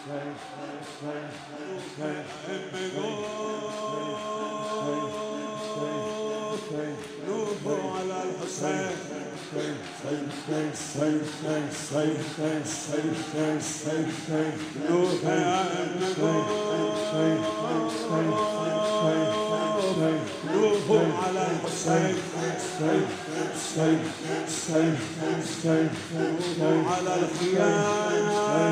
على الحسين على الحسين على الخيام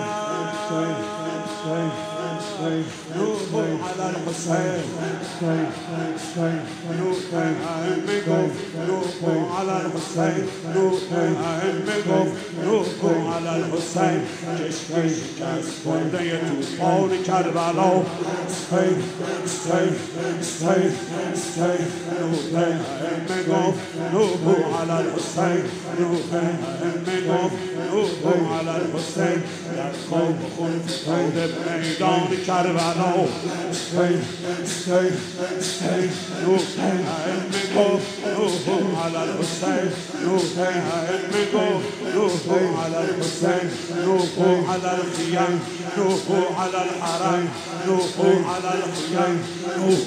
نوح على الحسين نوح على الحسين نوح على الحسين وردية طول كربلاء نوح على الحسين نوح على الحسين يا قوم خذوا بميدان كربلاء نوح على الحسين نوح على الحسين نوح على الخيام نوح على الحرم نوح على الخيام نوح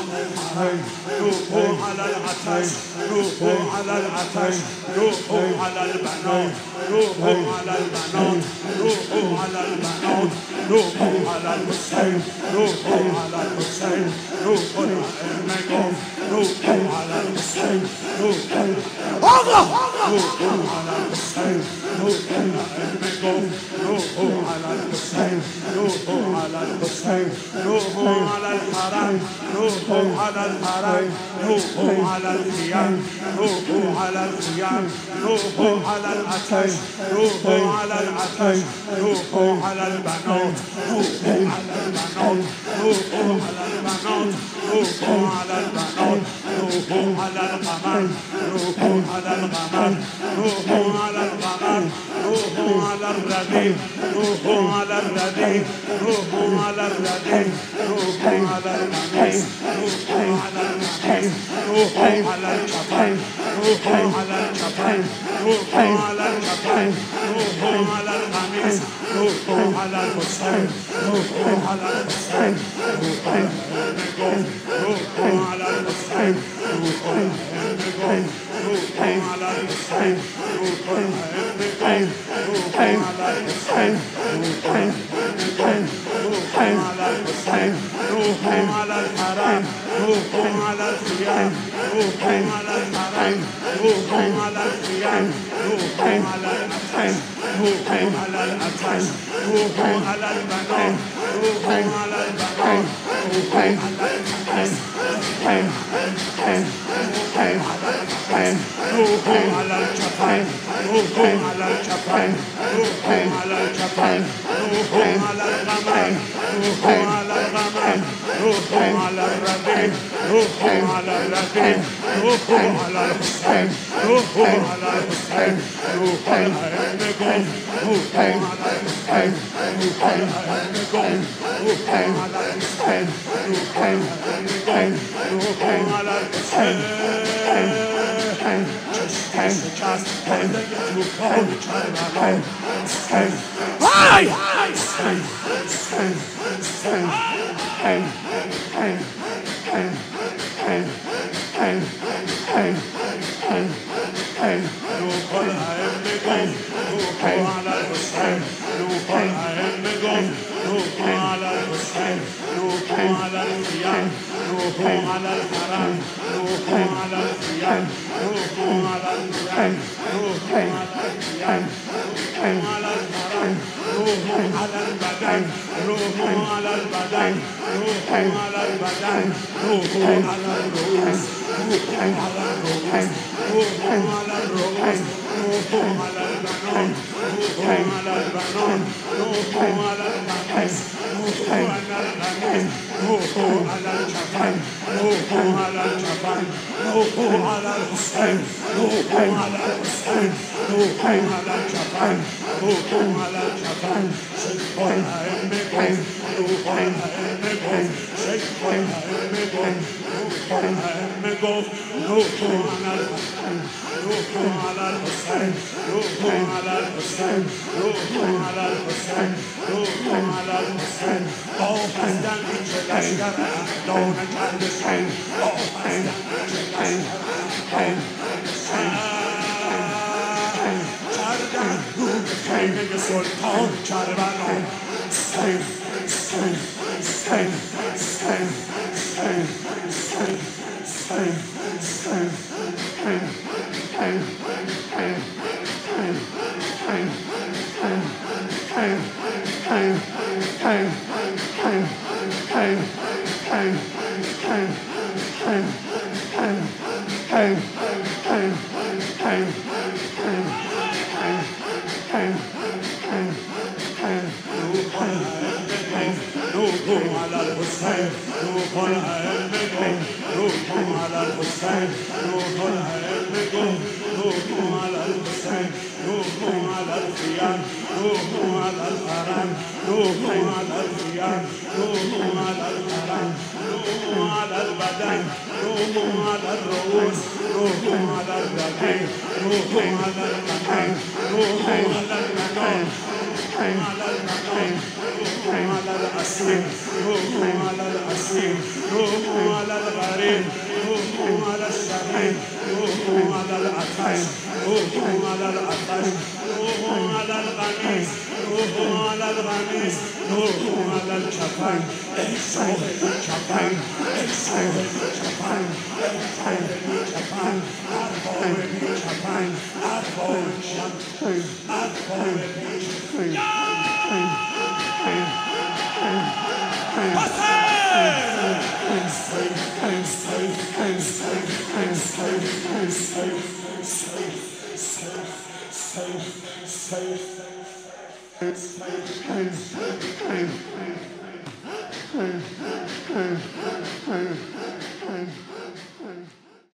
على العتش نوح على العتش نوح على البنات نوح على البنات نوح على البنات نوح على الحسين نوح على الحسين نوح على الحسين نوح الله نوح على الحسين نوح على الحسين نوح على الحسين نوح على الحرم نوح على الحرم نوح على الخيام نوح على الخيام نوح على العتش نوح على العتش نوح على البنات نوح على البنات نوح على البنات نوح على البنات نوح على القمر نوح على القمر نوح على القمر نوح على الرديء نوح على الرديء نوح على الرديء نوح على القميص نوح على القميص نوح على الكفن نوح على الكفن نوح على الكفن نوح على القميص نوح على الحسين نوح على الحسين نوح على الحسين نوح على الحسين نوح على الحسين نوح على الحرم نوح على الخيام نوح على الحرم نوح على الخيام نوح على العتش نوح على العتش نوح على البنات نوح على البنات نوح على العتش نوح على الكفن نوح على الكفن نوح على الكفن نوح على القمر نوح على القمر نوح على الرديء نوح على الرديء نوح على الحسين نوح على الحسين نوح على النجوم نوح على الحسين نوح على النجوم نوح على الحسين نوح على النجوم نوح على الحسين على الحرم نوح على الخيام نوح على الخيام نوح على الخيام نوح على الحرم نوح على البدن نوح على البدن نوح على البدن نوح على الرؤوس نوح على الرؤوس نوح على الرؤوس نوح على البنات نوح على البنات نوح على القميص نوح على القميص نوح على الكفن نوح على الكفن نوح على الحسين نوح على الحسين نوح على الكفن نوح على الكفن شدوا أئمكم سلطان کربلا على الحسين روح العلم روح على الحسين روح العلم روح على الحسين روح على الخيام روح على الحرم روح على الخيام روح على الحرم روح على البدن روح على الرؤوس روح على الرقيق روح على المكان روح على المكان على المكان على الأسير روح على الأسير روح على الغريب روح على الشهيد روح على العطش روح على العطش روح على القميص روح على القميص روح على الشفاين الشفاين الشفاين الشفاين الشفاين الشفاين safe.